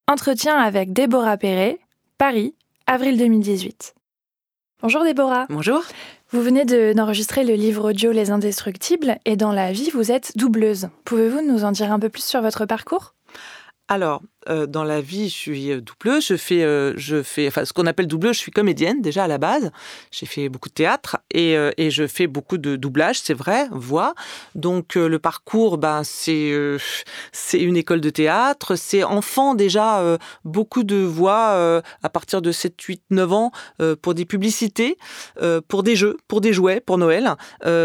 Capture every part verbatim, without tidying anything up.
Entretien avec Déborah Perret, Paris, avril deux mille dix-huit. Bonjour Déborah. Bonjour. Vous venez de, d'enregistrer le livre audio Les Indestructibles et dans la vie, vous êtes doubleuse. Pouvez-vous nous en dire un peu plus sur votre parcours ? Alors, euh, dans la vie, je suis doubleuse. Je fais, euh, je fais, enfin, ce qu'on appelle doubleuse, je suis comédienne déjà à la base. J'ai fait beaucoup de théâtre et, euh, et je fais beaucoup de doublage, c'est vrai, voix. Donc, euh, le parcours, ben, c'est, euh, c'est une école de théâtre. C'est enfant déjà, euh, beaucoup de voix euh, à partir de sept, huit, neuf ans euh, pour des publicités, euh, pour des jeux, pour des jouets, pour Noël.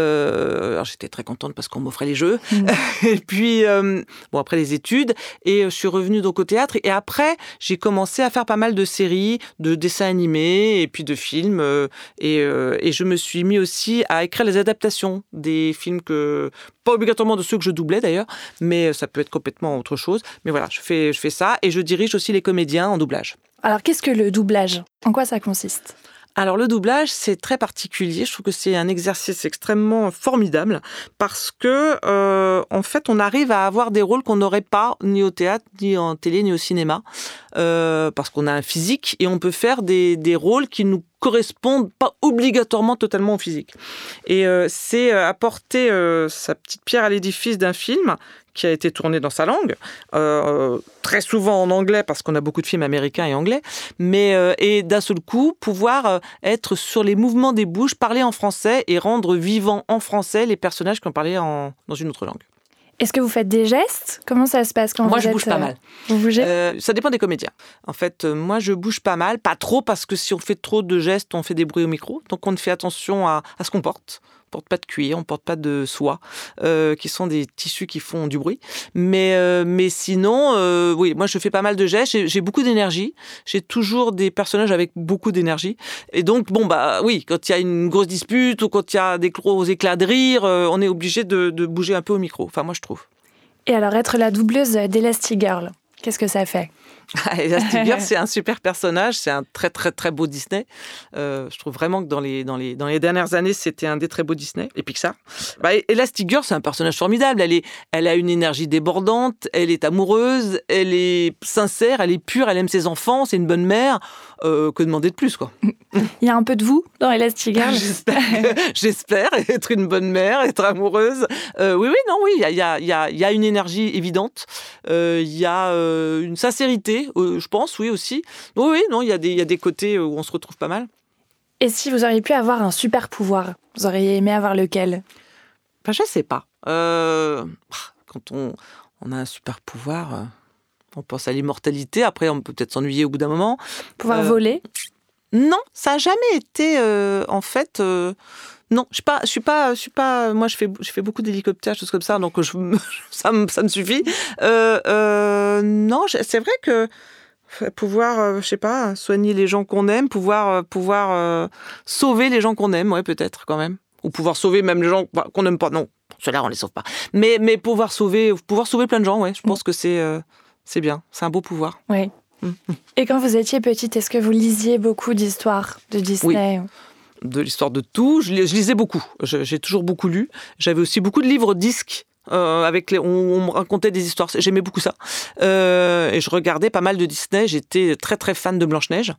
Euh, alors, j'étais très contente parce qu'on m'offrait les jeux. Mmh. Et puis, euh, bon, après les études, et je suis revenue donc au théâtre. Et après, j'ai commencé à faire pas mal de séries, de dessins animés et puis de films. Euh, et, euh, et je me suis mis aussi à écrire les adaptations des films que... Pas obligatoirement de ceux que je doublais d'ailleurs, mais ça peut être complètement autre chose. Mais voilà, je fais, je fais ça et je dirige aussi les comédiens en doublage. Alors, qu'est-ce que le doublage ? En quoi ça consiste ? Alors, le doublage, c'est très particulier. Je trouve que c'est un exercice extrêmement formidable parce que, euh, en fait, on arrive à avoir des rôles qu'on n'aurait pas ni au théâtre, ni en télé, ni au cinéma. Euh, parce qu'on a un physique et on peut faire des, des rôles qui nous correspondent pas obligatoirement totalement au physique. Et euh, c'est apporter euh, sa petite pierre à l'édifice d'un film qui a été tourné dans sa langue, euh, très souvent en anglais, parce qu'on a beaucoup de films américains et anglais, mais euh, et d'un seul coup, pouvoir euh, être sur les mouvements des bouches, parler en français et rendre vivants en français les personnages qui ont parlé en, dans une autre langue. Est-ce que vous faites des gestes ? Comment ça se passe quand moi, vous je êtes, bouge pas mal. Vous bougez ? euh, Ça dépend des comédiens. En fait, euh, moi, je bouge pas mal, pas trop, parce que si on fait trop de gestes, on fait des bruits au micro. Donc, on fait attention à, à ce qu'on porte. On porte pas de cuir, on porte pas de soie, euh, qui sont des tissus qui font du bruit. Mais, euh, mais sinon, euh, oui, moi je fais pas mal de gestes. J'ai, j'ai beaucoup d'énergie. J'ai toujours des personnages avec beaucoup d'énergie. Et donc, bon bah oui, quand il y a une grosse dispute ou quand il y a des gros éclats de rire, euh, on est obligé de, de bouger un peu au micro. Enfin, moi je trouve. Et alors, être la doubleuse d'Elastigirl, qu'est-ce que ça fait ? Elastigirl, c'est un super personnage, c'est un très très très beau Disney. Euh, je trouve vraiment que dans les, dans, les, dans les dernières années, c'était un des très beaux Disney, et Pixar. Bah, Elastigirl, c'est un personnage formidable. Elle, est, elle a une énergie débordante, elle est amoureuse, elle est sincère, elle est pure, elle aime ses enfants, c'est une bonne mère. Euh, que demander de plus, quoi. Il y a un peu de vous dans Elastigirl. J'espère, j'espère être une bonne mère, être amoureuse. Euh, oui, oui, non, oui, il y a, y a, y a, y a une énergie évidente. Il euh, y a euh, une sincérité, euh, je pense, oui, aussi. Oui, oui, non, il y a des, y a des côtés où on se retrouve pas mal. Et si vous auriez pu avoir un super pouvoir, vous auriez aimé avoir lequel ? Ben, je sais pas. Euh, quand on, on a un super pouvoir... Euh... On pense à l'immortalité, après on peut peut-être s'ennuyer au bout d'un moment. Pouvoir euh, voler ? Non, ça n'a jamais été, euh, en fait... Euh, non, je suis pas, je suis pas, je suis pas... Moi, je fais, je fais beaucoup d'hélicoptères, choses comme ça, donc je, ça, me, ça me suffit. Euh, euh, non, c'est vrai que pouvoir, euh, je sais pas, soigner les gens qu'on aime, pouvoir, euh, pouvoir euh, sauver les gens qu'on aime, ouais, peut-être, quand même. Ou pouvoir sauver même les gens qu'on n'aime pas. Non, ceux-là, on les sauve pas. Mais, mais pouvoir sauver, pouvoir sauver plein de gens, ouais, je pense mmh. que c'est... Euh, C'est bien, c'est un beau pouvoir. Oui. Mmh. Et quand vous étiez petite, est-ce que vous lisiez beaucoup d'histoires de Disney ? Oui, de l'histoire de tout. Je, je lisais beaucoup. Je, j'ai toujours beaucoup lu. J'avais aussi beaucoup de livres disques. Euh, avec les, on, on me racontait des histoires. J'aimais beaucoup ça. Euh, et je regardais pas mal de Disney. J'étais très très fan de Blanche-Neige.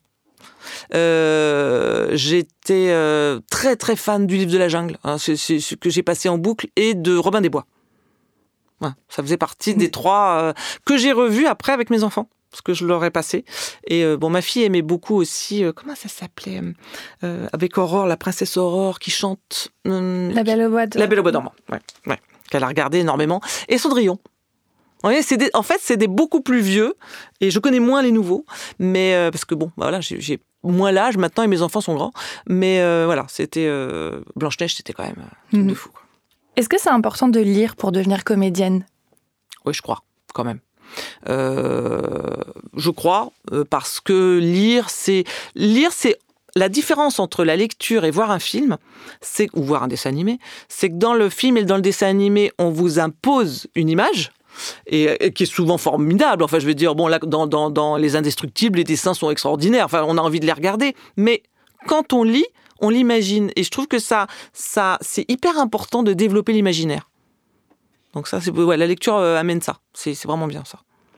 Euh, j'étais euh, très très fan du Livre de la Jungle, hein, c'est, c'est ce que j'ai passé en boucle, et de Robin des Bois. Ouais, ça faisait partie des trois euh, que j'ai revus après avec mes enfants, parce que je leur ai passé. Et euh, bon, ma fille aimait beaucoup aussi, euh, comment ça s'appelait euh, avec Aurore, la princesse Aurore qui chante... Euh, La Belle au bois dormant. La Belle au bois dormant, ouais, ouais, qu'elle a regardé énormément. Et Cendrillon. Ouais, c'est des, en fait, c'est des beaucoup plus vieux, et je connais moins les nouveaux, mais euh, parce que bon, voilà, j'ai, j'ai moins l'âge maintenant et mes enfants sont grands, mais euh, voilà, c'était euh, Blanche-Neige, c'était quand même un truc mmh. de fou, quoi. Est-ce que c'est important de lire pour devenir comédienne ? Oui, je crois, quand même. Euh, je crois, parce que lire, c'est... Lire, c'est... La différence entre la lecture et voir un film, c'est, ou voir un dessin animé, c'est que dans le film et dans le dessin animé, on vous impose une image, et, et qui est souvent formidable. Enfin, je veux dire, bon, là, dans, dans, dans Les Indestructibles, les dessins sont extraordinaires. Enfin, on a envie de les regarder. Mais quand on lit, on l'imagine. Et je trouve que ça, ça, c'est hyper important de développer l'imaginaire. Donc ça, c'est, ouais, la lecture euh, amène ça. C'est, c'est vraiment bien, ça.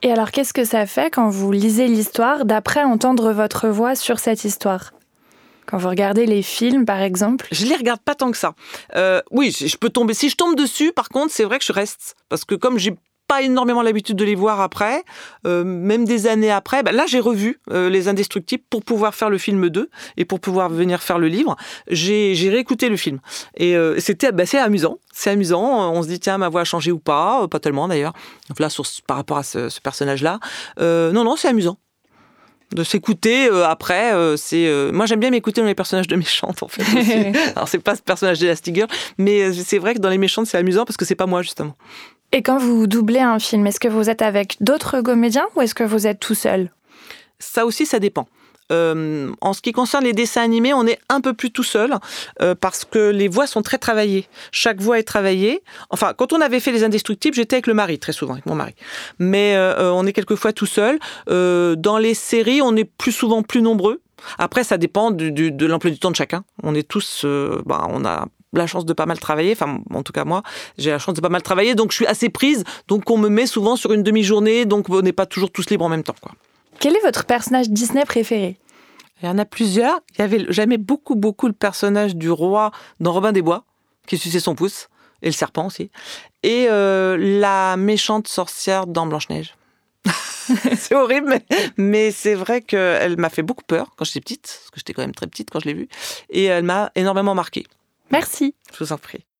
Et alors, qu'est-ce que ça fait quand vous lisez l'histoire d'après entendre votre voix sur cette histoire ? Quand vous regardez les films, par exemple ? Je les regarde pas tant que ça. Euh, oui, je peux tomber. Si je tombe dessus, par contre, c'est vrai que je reste. Parce que comme j'ai pas énormément l'habitude de les voir après, euh, même des années après, bah là, j'ai revu euh, Les Indestructibles pour pouvoir faire le film deux et pour pouvoir venir faire le livre. J'ai, j'ai réécouté le film. Et euh, c'était, bah, c'est amusant. C'est amusant. On se dit, tiens, ma voix a changé ou pas ? Pas tellement, d'ailleurs. Donc là, sur, par rapport à ce, ce personnage-là. Euh, non, non, c'est amusant. De s'écouter euh, après, euh, c'est euh... moi j'aime bien m'écouter dans les personnages de méchantes en fait. Aussi. Alors c'est pas ce personnage d'Elastigirl, mais euh, c'est vrai que dans les méchantes c'est amusant parce que c'est pas moi justement. Et quand vous doublez un film, est-ce que vous êtes avec d'autres comédiens ou est-ce que vous êtes tout seul ? Ça aussi ça dépend. Euh, en ce qui concerne les dessins animés, on est un peu plus tout seul euh, parce que les voix sont très travaillées. Chaque voix est travaillée. Enfin, quand on avait fait Les Indestructibles, j'étais avec le mari, très souvent, avec mon mari. Mais euh, on est quelquefois tout seul. Euh, dans les séries, on est plus souvent plus nombreux. Après, ça dépend du, du, de l'emploi du temps de chacun. On est tous... Euh, bah, on a la chance de pas mal travailler. Enfin, en tout cas, moi, j'ai la chance de pas mal travailler. Donc, je suis assez prise. Donc, on me met souvent sur une demi-journée. Donc, on n'est pas toujours tous libres en même temps, quoi. Quel est votre personnage Disney préféré ? Il y en a plusieurs. Il y avait, j'aimais beaucoup, beaucoup le personnage du roi dans Robin des Bois, qui suçait son pouce, et le serpent aussi. Et euh, la méchante sorcière dans Blanche-Neige. C'est horrible, mais, mais c'est vrai qu'elle m'a fait beaucoup peur quand j'étais petite, parce que j'étais quand même très petite quand je l'ai vue, et elle m'a énormément marquée. Merci. Je vous en prie.